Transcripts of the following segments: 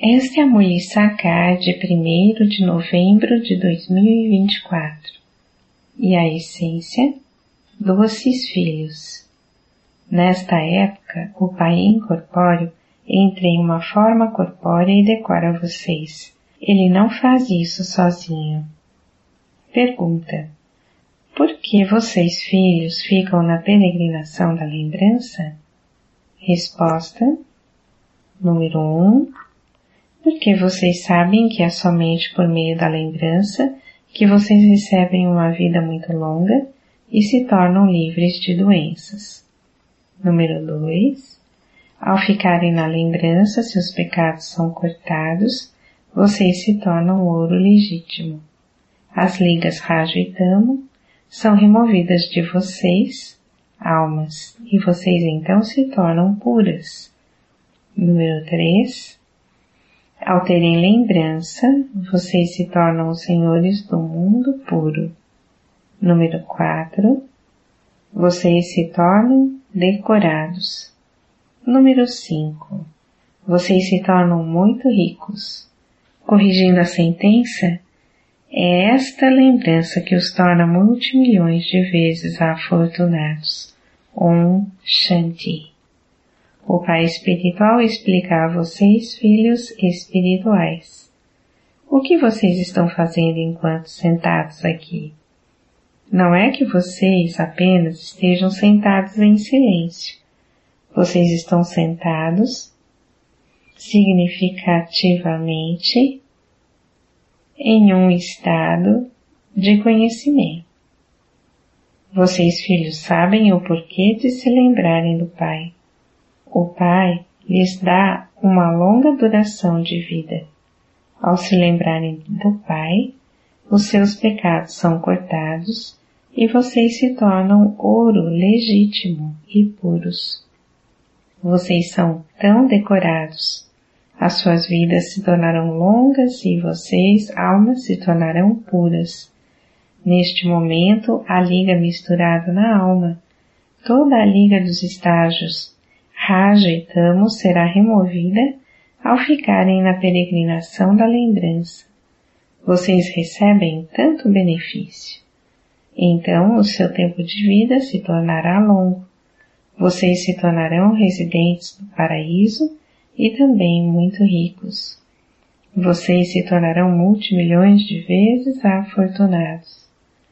Esta é a Mulissaká de 1º de novembro de 2024 e a essência, doces filhos. Nesta época, o Pai incorpóreo entra em uma forma corpórea e decora vocês. Ele não faz isso sozinho. Pergunta: por que vocês, filhos, ficam na peregrinação da lembrança? Resposta: número 1. Porque vocês sabem que é somente por meio da lembrança que vocês recebem uma vida muito longa e se tornam livres de doenças. Número 2. Ao ficarem na lembrança, seus pecados são cortados, vocês se tornam ouro legítimo. As ligas Rajo e Tamo são removidas de vocês, almas, e vocês então se tornam puras. Número 3. Ao terem lembrança, vocês se tornam os senhores do mundo puro. Número 4. Vocês se tornam decorados. Número 5. Vocês se tornam muito ricos. Corrigindo a sentença, é esta lembrança que os torna multimilhões de vezes afortunados. Om Shanti. O Pai Espiritual explica a vocês, filhos espirituais. O que vocês estão fazendo enquanto sentados aqui? Não é que vocês apenas estejam sentados em silêncio. Vocês estão sentados significativamente em um estado de conhecimento. Vocês, filhos, sabem o porquê de se lembrarem do Pai. O Pai lhes dá uma longa duração de vida. Ao se lembrarem do Pai, os seus pecados são cortados e vocês se tornam ouro legítimo e puros. Vocês são tão decorados. As suas vidas se tornarão longas e vocês, almas, se tornarão puras. Neste momento, a liga misturada na alma, toda a liga dos estágios, Raja e Tamo será removida ao ficarem na peregrinação da lembrança. Vocês recebem tanto benefício. Então o seu tempo de vida se tornará longo. Vocês se tornarão residentes do paraíso e também muito ricos. Vocês se tornarão multimilhões de vezes afortunados.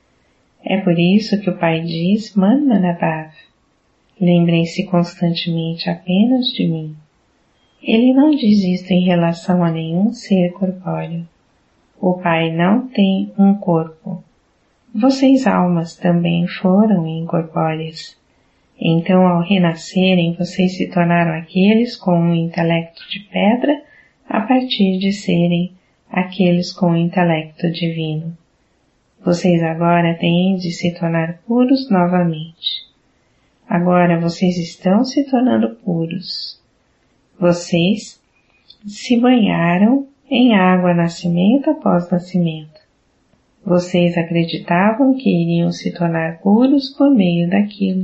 É por isso que o Pai diz Manmanabhav. Lembrem-se constantemente apenas de mim. Ele não diz isto em relação a nenhum ser corpóreo. O Pai não tem um corpo. Vocês, almas, também foram incorpóreas. Então, ao renascerem, vocês se tornaram aqueles com um intelecto de pedra a partir de serem aqueles com um intelecto divino. Vocês agora têm de se tornar puros novamente. Agora vocês estão se tornando puros. Vocês se banharam em água nascimento após nascimento. Vocês acreditavam que iriam se tornar puros por meio daquilo.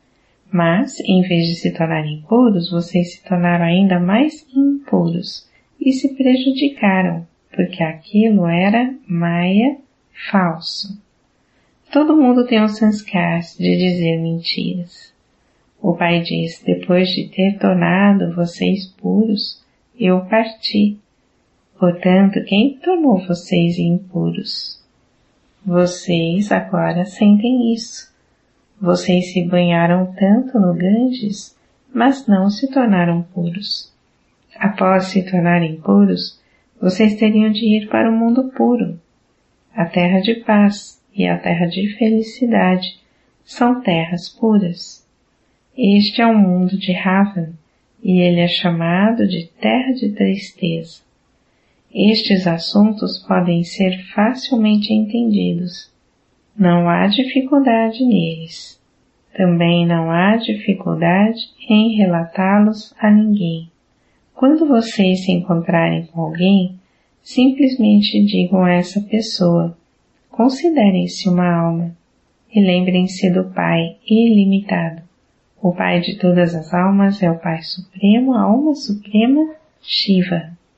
Mas, em vez de se tornarem puros, vocês se tornaram ainda mais impuros e se prejudicaram, porque aquilo era Maya falso. Todo mundo tem um sanskar de dizer mentiras. O Pai diz, depois de ter tornado vocês puros, eu parti. Portanto, quem tornou vocês impuros? Vocês agora sentem isso. Vocês se banharam tanto no Ganges, mas não se tornaram puros. Após se tornarem puros, vocês teriam de ir para o mundo puro. A terra de paz e a terra de felicidade são terras puras. Este é o mundo de Ravan, e ele é chamado de terra de tristeza. Estes assuntos podem ser facilmente entendidos. Não há dificuldade neles. Também não há dificuldade em relatá-los a ninguém. Quando vocês se encontrarem com alguém, simplesmente digam a essa pessoa, considerem-se uma alma e lembrem-se do Pai ilimitado. O Pai de todas as almas é o Pai Supremo, a Alma Suprema, Shiva.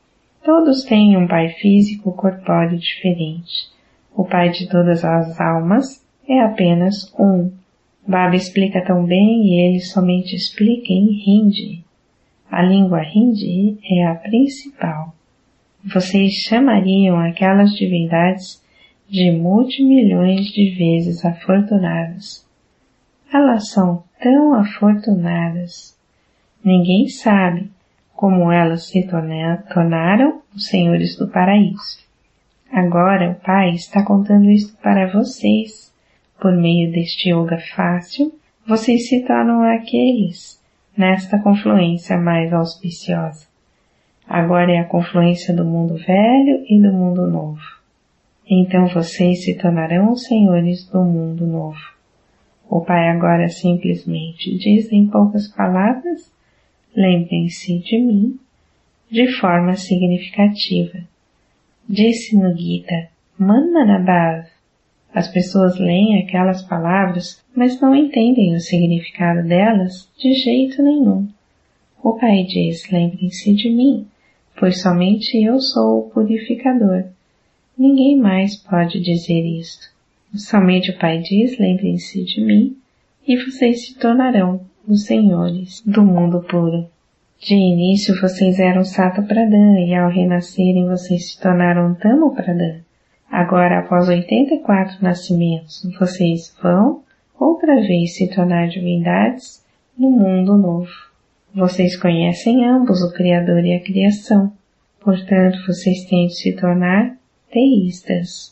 Todos têm um pai físico corpóreo diferente. O pai de todas as almas é apenas um. Baba explica tão bem e ele somente explica em Hindi. A língua Hindi é a principal. Vocês chamariam aquelas divindades de multimilhões de vezes afortunadas. Elas são tão afortunadas. Ninguém sabe como elas se tornaram os senhores do paraíso. Agora o Pai está contando isso para vocês. Por meio deste yoga fácil, vocês se tornam aqueles nesta confluência mais auspiciosa. Agora é a confluência do mundo velho e do mundo novo. Então vocês se tornarão os senhores do mundo novo. O Pai agora simplesmente diz em poucas palavras: lembrem-se de mim, de forma significativa. Disse no Gita, Manmanabhav. As pessoas leem aquelas palavras, mas não entendem o significado delas de jeito nenhum. O Pai diz, lembrem-se de mim, pois somente eu sou o purificador. Ninguém mais pode dizer isto. Somente o Pai diz, lembrem-se de mim, e vocês se tornarão os senhores do mundo puro. De início vocês eram Sato Pradhan e ao renascerem vocês se tornaram Tamo Pradhan. Agora, após 84 nascimentos, vocês vão outra vez se tornar divindades no mundo novo. Vocês conhecem ambos, o Criador e a criação. Portanto, vocês têm de se tornar teístas.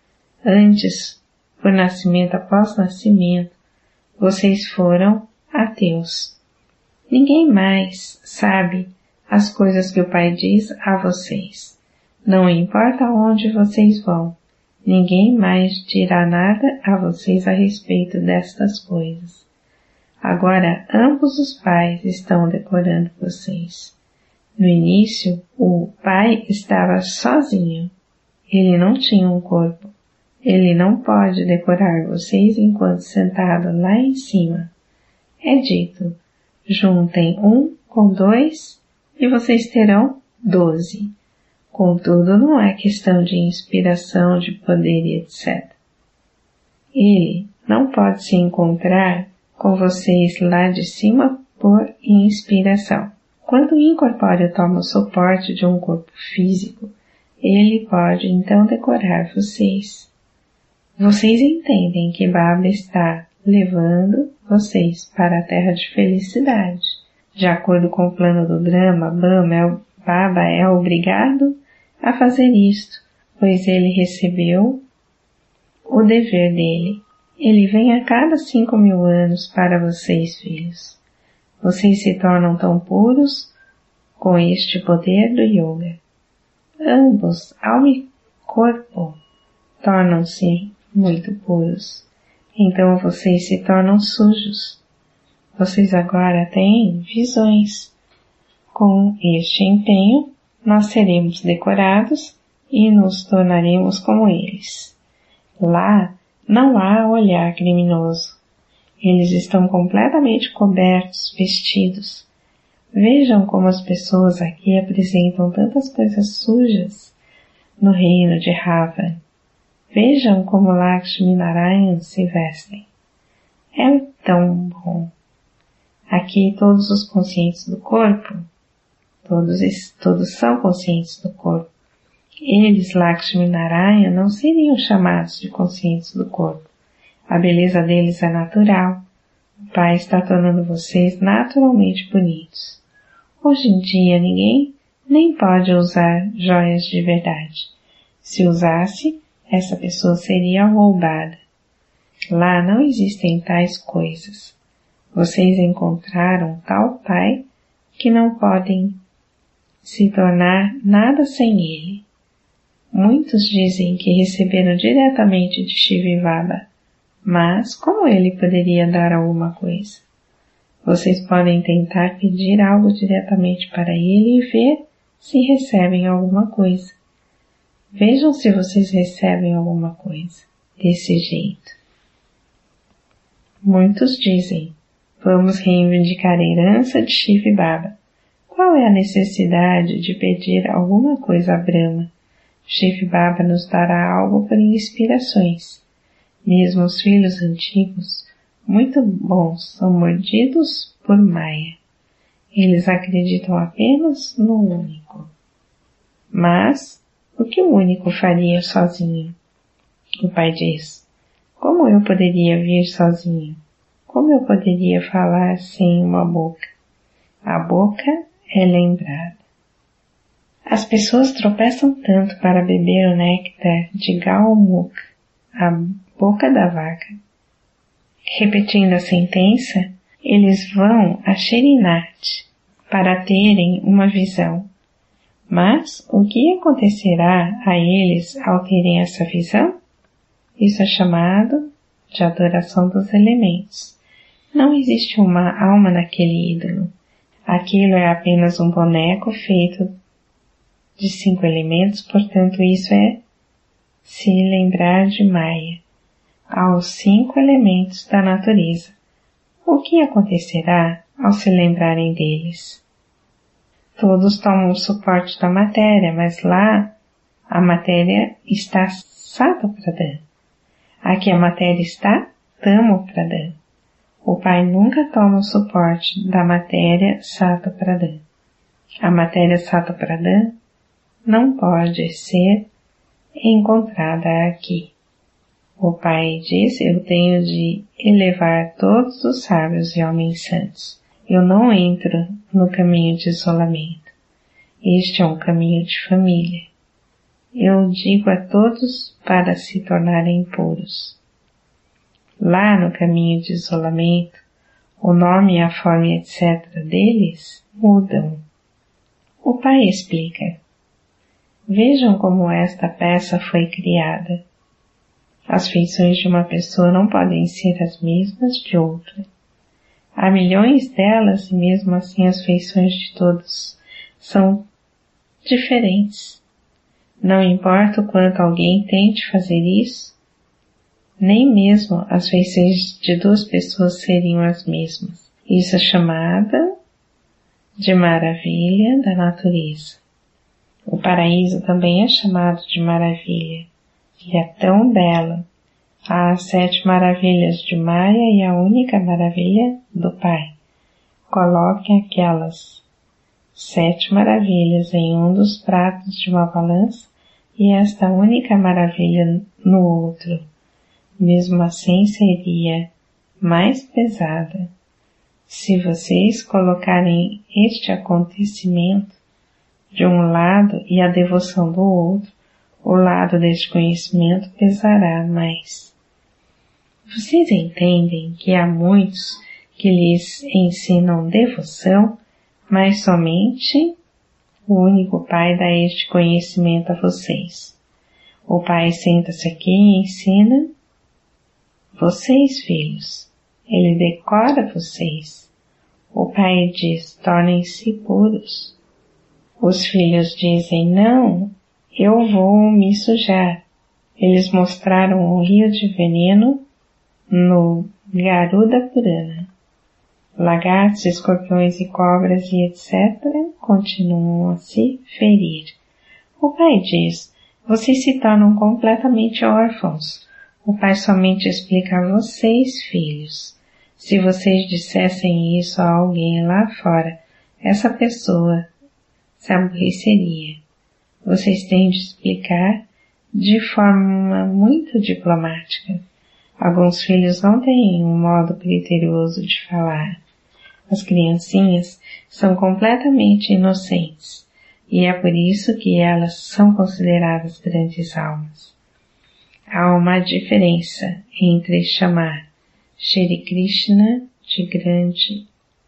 Antes, por nascimento após nascimento, vocês foram ateus. Ninguém mais sabe as coisas que o Pai diz a vocês. Não importa onde vocês vão, ninguém mais dirá nada a vocês a respeito destas coisas. Agora ambos os pais estão decorando vocês. No início, o Pai estava sozinho. Ele não tinha um corpo. Ele não pode decorar vocês enquanto sentado lá em cima. É dito, juntem 1 com 2 e vocês terão 12. Contudo, não é questão de inspiração, de poder e etc. Ele não pode se encontrar com vocês lá de cima por inspiração. Quando o incorpóreo toma o suporte de um corpo físico, ele pode então decorar vocês. Vocês entendem que Baba está levando vocês para a terra de felicidade. De acordo com o plano do Brahma, Baba é obrigado a fazer isto, pois ele recebeu o dever dele. Ele vem a cada 5.000 anos para vocês, filhos. Vocês se tornam tão puros com este poder do yoga. Ambos, alma e corpo, tornam-se muito puros. Então vocês se tornam sujos. Vocês agora têm visões. Com este empenho, nós seremos decorados e nos tornaremos como eles. Lá não há olhar criminoso. Eles estão completamente cobertos, vestidos. Vejam como as pessoas aqui apresentam tantas coisas sujas no reino de Rava. Vejam como Lakshmi Narayan se vestem. É tão bom. Aqui todos os conscientes do corpo, todos são conscientes do corpo. Eles, Lakshmi Narayan, não seriam chamados de conscientes do corpo. A beleza deles é natural. O Pai está tornando vocês naturalmente bonitos. Hoje em dia ninguém nem pode usar joias de verdade. Se usasse, essa pessoa seria roubada. Lá não existem tais coisas. Vocês encontraram tal Pai que não podem se tornar nada sem ele. Muitos dizem que receberam diretamente de Shivivaba, mas como ele poderia dar alguma coisa? Vocês podem tentar pedir algo diretamente para ele e ver se recebem alguma coisa. Vejam se vocês recebem alguma coisa desse jeito. Muitos dizem, vamos reivindicar a herança de Shivivaba. Qual é a necessidade de pedir alguma coisa a Brahma? Shiv Baba nos dará algo por inspirações. Mesmo os filhos antigos, muito bons, são mordidos por Maya. Eles acreditam apenas no único. Mas, o que o único faria sozinho? O pai diz, como eu poderia vir sozinho? Como eu poderia falar sem uma boca? A boca é lembrada. As pessoas tropeçam tanto para beber o néctar de Gaumukh, a boca da vaca. Repetindo a sentença, eles vão a Shrinath para terem uma visão. Mas o que acontecerá a eles ao terem essa visão? Isso é chamado de adoração dos elementos. Não existe uma alma naquele ídolo. Aquilo é apenas um boneco feito de 5 elementos, portanto isso é se lembrar de Maya, aos 5 elementos da natureza. O que acontecerá ao se lembrarem deles? Todos tomam o suporte da matéria, mas lá a matéria está Sato Pradhan. Aqui a matéria está Tamo Pradhan. O pai nunca toma o suporte da matéria Sato Pradhan. A matéria Sato Pradhan não pode ser encontrada aqui. O pai diz, eu tenho de elevar todos os sábios e homens santos. Eu não entro no caminho de isolamento. Este é um caminho de família. Eu digo a todos para se tornarem puros. Lá no caminho de isolamento, o nome, a forma, etc. deles mudam. O pai explica. Vejam como esta peça foi criada. As feições de uma pessoa não podem ser as mesmas de outra. Há milhões delas e mesmo assim as feições de todos são diferentes. Não importa o quanto alguém tente fazer isso, nem mesmo as feições de 2 pessoas seriam as mesmas. Isso é chamada de maravilha da natureza. O paraíso também é chamado de maravilha, e é tão belo. Há as 7 maravilhas de Maya e a única maravilha do Pai. Coloquem aquelas 7 maravilhas em um dos pratos de uma balança e esta única maravilha no outro. Mesmo assim seria mais pesada. Se vocês colocarem este acontecimento de um lado e a devoção do outro, o lado deste conhecimento pesará mais. Vocês entendem que há muitos que lhes ensinam devoção, mas somente o único Pai dá este conhecimento a vocês. O Pai senta-se aqui e ensina vocês, filhos. Ele decora vocês. O Pai diz, tornem-se puros. Os filhos dizem, não, eu vou me sujar. Eles mostraram um rio de veneno no Garuda Purana. Lagartos, escorpiões e cobras e etc. continuam a se ferir. O pai diz, vocês se tornam completamente órfãos. O pai somente explica a vocês, filhos. Se vocês dissessem isso a alguém lá fora, essa pessoa se aborreceria. Vocês têm de explicar de forma muito diplomática. Alguns filhos não têm um modo criterioso de falar. As criancinhas são completamente inocentes, e é por isso que elas são consideradas grandes almas. Há uma diferença entre chamar Shri Krishna de grande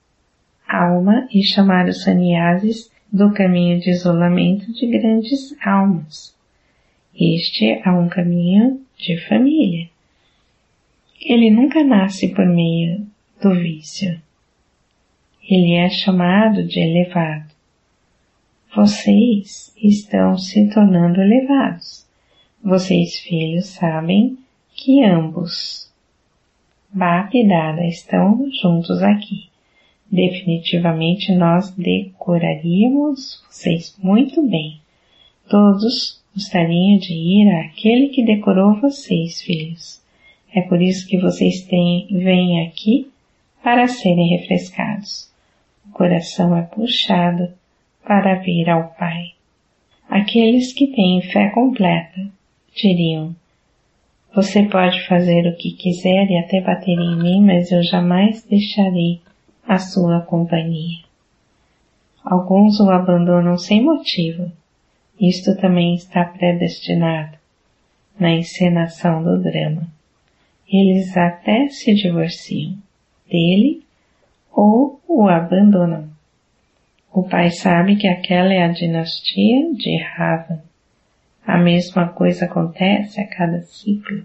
alma e chamar os sannyasis do caminho de isolamento de grandes almas. Este é um caminho de família. Ele nunca nasce por meio do vício. Ele é chamado de elevado. Vocês estão se tornando elevados. Vocês, filhos, sabem que ambos, Bapa e Dada, estão juntos aqui. Definitivamente nós decoraríamos vocês muito bem. Todos gostariam de ir àquele que decorou vocês, filhos. É por isso que vocês vêm aqui para serem refrescados. O coração é puxado para vir ao Pai. Aqueles que têm fé completa diriam: você pode fazer o que quiser e até bater em mim, mas eu jamais deixarei a sua companhia. Alguns o abandonam sem motivo. Isto também está predestinado na encenação do drama. Eles até se divorciam dele ou o abandonam. O pai sabe que aquela é a dinastia de Ravan. A mesma coisa acontece a cada ciclo.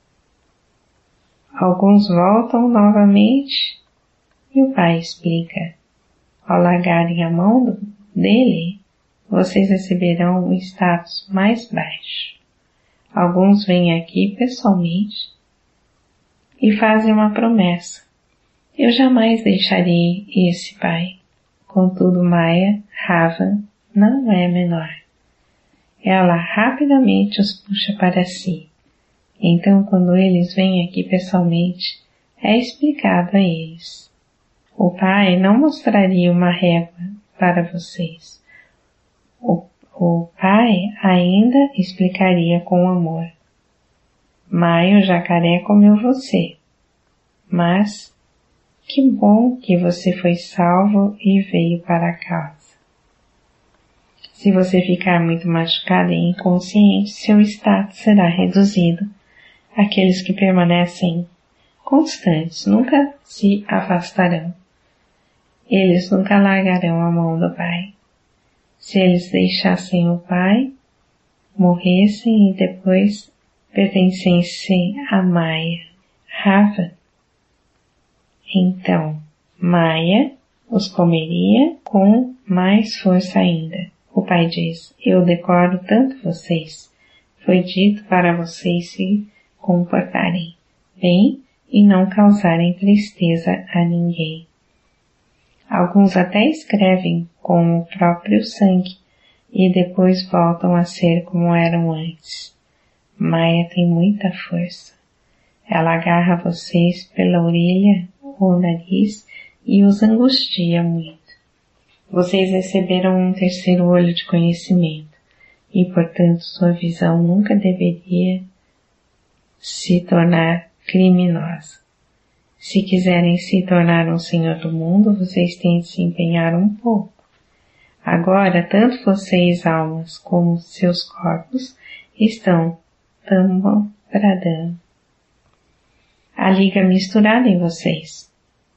Alguns voltam novamente e o pai explica: ao largarem a mão dele, vocês receberão um status mais baixo. Alguns vêm aqui pessoalmente e fazem uma promessa: eu jamais deixarei esse pai. Contudo, Maya Ravan não é menor. Ela rapidamente os puxa para si. Então, quando eles vêm aqui pessoalmente, é explicado a eles: o pai não mostraria uma régua para vocês. O pai ainda explicaria com amor: Maio, o jacaré comeu você, mas que bom que você foi salvo e veio para casa. Se você ficar muito machucado e inconsciente, seu status será reduzido. Aqueles que permanecem constantes nunca se afastarão. Eles nunca largarão a mão do Pai. Se eles deixassem o Pai, morressem e depois pertencessem a Maya, Ravan, então Maya os comeria com mais força ainda. O pai diz: eu decoro tanto vocês. Foi dito para vocês se comportarem bem e não causarem tristeza a ninguém. Alguns até escrevem com o próprio sangue e depois voltam a ser como eram antes. Maya tem muita força. Ela agarra vocês pela orelha ou nariz e os angustia muito. Vocês receberam um terceiro olho de conhecimento e, portanto, sua visão nunca deveria se tornar criminosa. Se quiserem se tornar um senhor do mundo, vocês têm de se empenhar um pouco. Agora, tanto vocês, almas, como seus corpos, estão bradando. A liga misturada em vocês.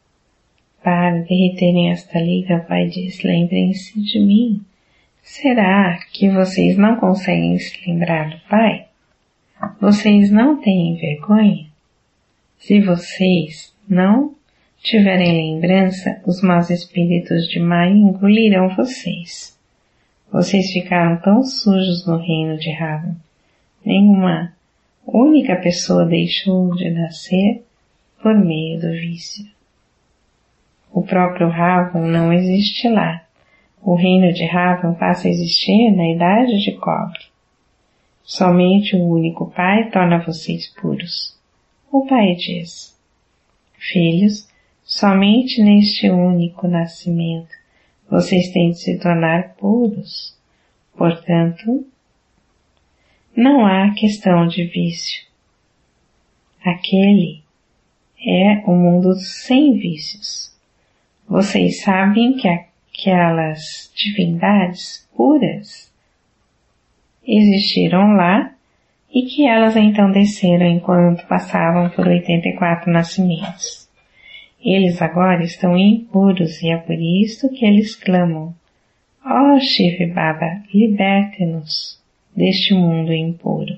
Para derreterem esta liga, o pai diz: lembrem-se de mim. Será que vocês não conseguem se lembrar do pai? Vocês não têm vergonha? Se vocês não tiverem lembrança, os maus espíritos de Maya engolirão vocês. Vocês ficaram tão sujos no reino de Ravan. Nenhuma única pessoa deixou de nascer por meio do vício. O próprio Ravan não existe lá. O reino de Ravan passa a existir na idade de cobre. Somente o único Pai torna vocês puros. O Pai diz: filhos, somente neste único nascimento vocês têm de se tornar puros. Portanto, não há questão de vício. Aquele é um mundo sem vícios. Vocês sabem que aquelas divindades puras existiram lá e que elas então desceram enquanto passavam por 84 nascimentos. Eles agora estão impuros e é por isso que eles clamam: ó Shiv Baba, liberte-nos deste mundo impuro.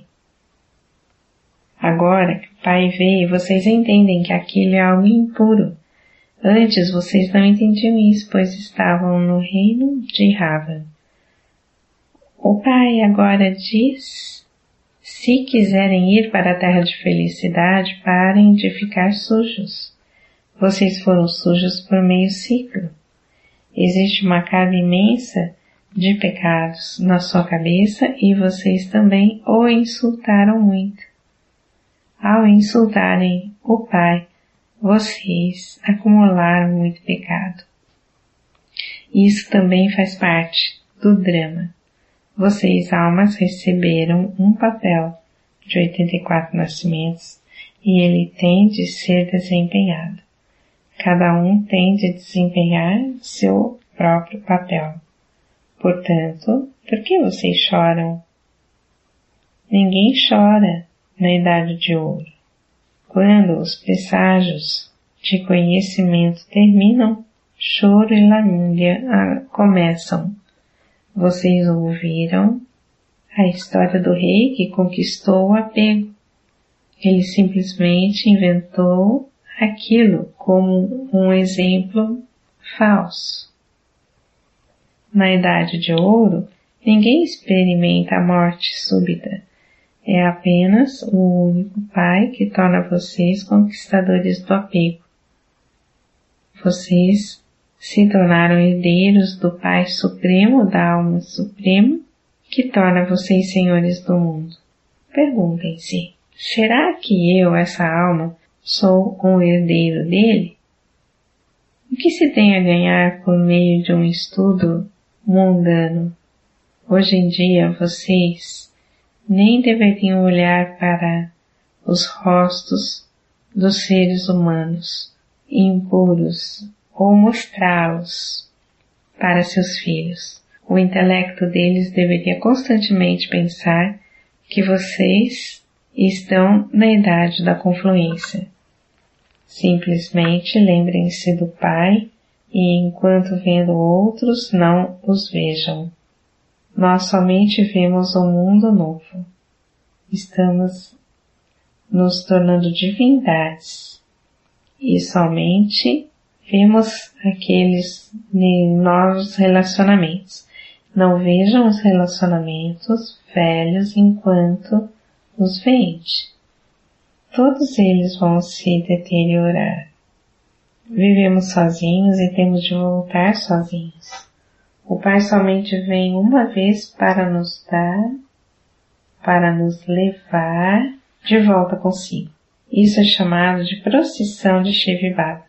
Agora que o Pai veio, vocês entendem que aquilo é algo impuro. Antes vocês não entendiam isso, pois estavam no reino de Ravan. O Pai agora diz: se quiserem ir para a terra de felicidade, parem de ficar sujos. Vocês foram sujos por meio ciclo. Existe uma carga imensa de pecados na sua cabeça e vocês também o insultaram muito. Ao insultarem o Pai, vocês acumularam muito pecado. Isso também faz parte do drama. Vocês, almas, receberam um papel de 84 nascimentos e ele tem de ser desempenhado. Cada um tem de desempenhar seu próprio papel. Portanto, por que vocês choram? Ninguém chora na Idade de Ouro. Quando os presságios de conhecimento terminam, choro e lamúria começam. Vocês ouviram a história do rei que conquistou o apego. Ele simplesmente inventou aquilo como um exemplo falso. Na Idade de Ouro, ninguém experimenta a morte súbita. É apenas o único Pai que torna vocês conquistadores do apego. Vocês se tornaram herdeiros do Pai Supremo, da Alma Suprema, que torna vocês senhores do mundo. Perguntem-se, será que eu, essa alma, sou um herdeiro dele? O que se tem a ganhar por meio de um estudo mundano? Hoje em dia vocês nem deveriam olhar para os rostos dos seres humanos impuros ou mostrá-los para seus filhos. O intelecto deles deveria constantemente pensar que vocês estão na idade da confluência. Simplesmente lembrem-se do Pai e enquanto vendo outros não os vejam. Nós somente vemos um mundo novo. Estamos nos tornando divindades e somente vemos aqueles novos relacionamentos. Não vejam os relacionamentos velhos enquanto os vende. Todos eles vão se deteriorar. Vivemos sozinhos e temos de voltar sozinhos. O Pai somente vem uma vez para nos dar, para nos levar de volta consigo. Isso é chamado de procissão de Shiva Baba.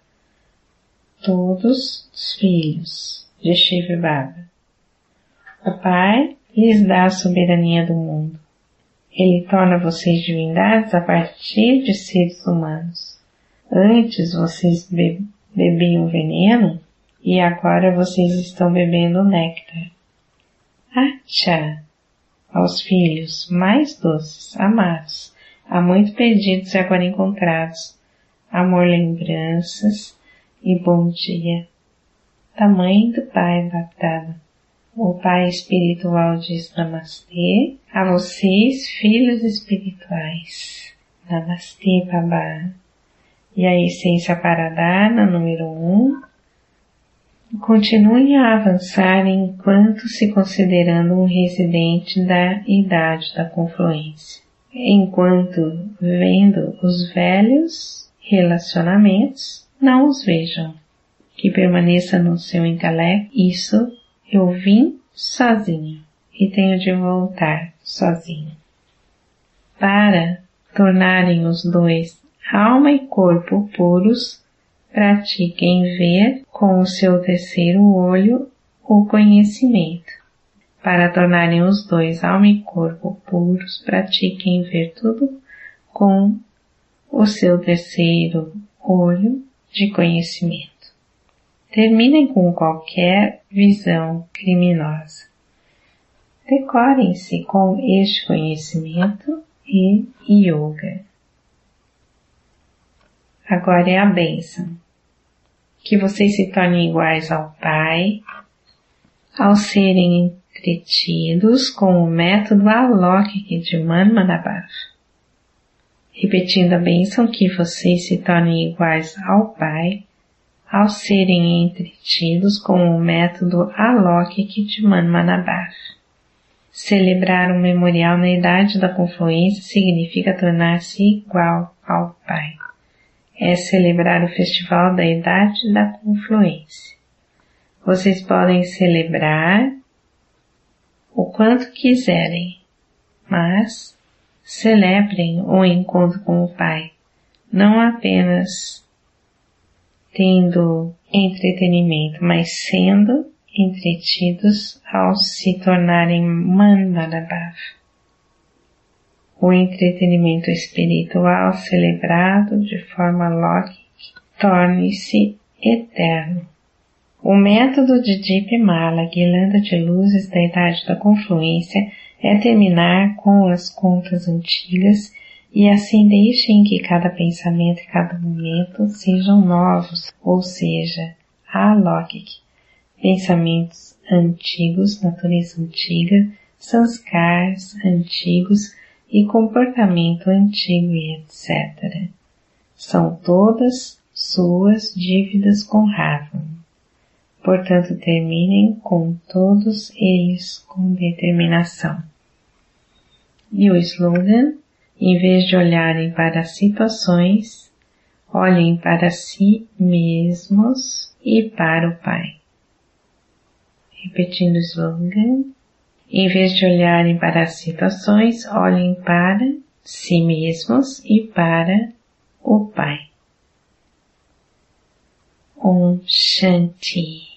Todos os filhos de Shiva Baba. O Pai lhes dá a soberania do mundo. Ele torna vocês divindades a partir de seres humanos. Antes vocês bebiam veneno e agora vocês estão bebendo néctar. Acha! Aos filhos mais doces, amados, há muito perdidos e agora encontrados. Amor, lembranças e bom dia. Tamanho do Pai Baptada. O Pai espiritual diz Namastê a vocês, filhos espirituais. Namastê, Babá. E a essência Paradana, número 1. Continuem a avançar enquanto se considerando um residente da idade da confluência. Enquanto vendo os velhos relacionamentos, não os vejam. Que permaneça no seu intelecto. Isso eu vim sozinho e tenho de voltar sozinho. Para tornarem os dois, alma e corpo puros, pratiquem ver com o seu terceiro olho o conhecimento. Para tornarem os dois, alma e corpo puros, pratiquem ver tudo com o seu terceiro olho de conhecimento. Terminem com qualquer visão criminosa. Decorem-se com este conhecimento e yoga. Agora é a bênção. Que vocês se tornem iguais ao Pai, ao serem entretidos com o método Alokik de Manmanabhav. Repetindo a bênção, que vocês se tornem iguais ao Pai, ao serem entretidos com o método Alokik de Manmanabhav. Celebrar um memorial na idade da confluência significa tornar-se igual ao Pai. é celebrar o Festival da Idade da Confluência. Vocês podem celebrar o quanto quiserem, mas celebrem o encontro com o Pai, não apenas tendo entretenimento, mas sendo entretidos ao se tornarem Manmanabhav. O entretenimento espiritual celebrado de forma lógica torne-se eterno. O método de Dipamala, guirlanda de luzes da Idade da Confluência, é terminar com as contas antigas e assim deixem que cada pensamento e cada momento sejam novos, ou seja, alóquic. Pensamentos antigos, natureza antiga, sanskars antigos e comportamento antigo e etc. São todas suas dívidas com Ravan. Portanto, terminem com todos eles com determinação. E o slogan: em vez de olharem para as situações, olhem para si mesmos e para o Pai. Repetindo o slogan: em vez de olharem para as situações, olhem para si mesmos e para o Pai. Om Shanti.